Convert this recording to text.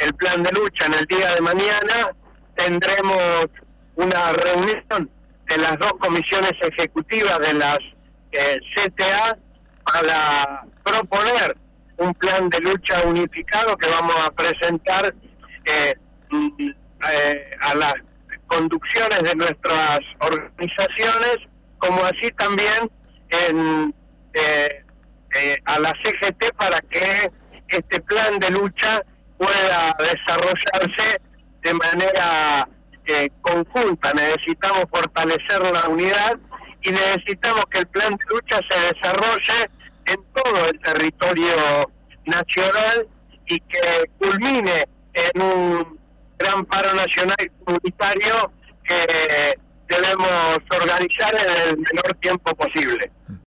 el plan de lucha en el día de mañana, tendremos una reunión de las dos comisiones ejecutivas de las CTA para proponer un plan de lucha unificado que vamos a presentar a las conducciones de nuestras organizaciones, como así también a la CGT, para que este plan de lucha pueda desarrollarse de manera conjunta. Necesitamos fortalecer la unidad y necesitamos que el plan de lucha se desarrolle en todo el territorio nacional y que culmine en un gran paro nacional y comunitario que debemos organizar en el menor tiempo posible.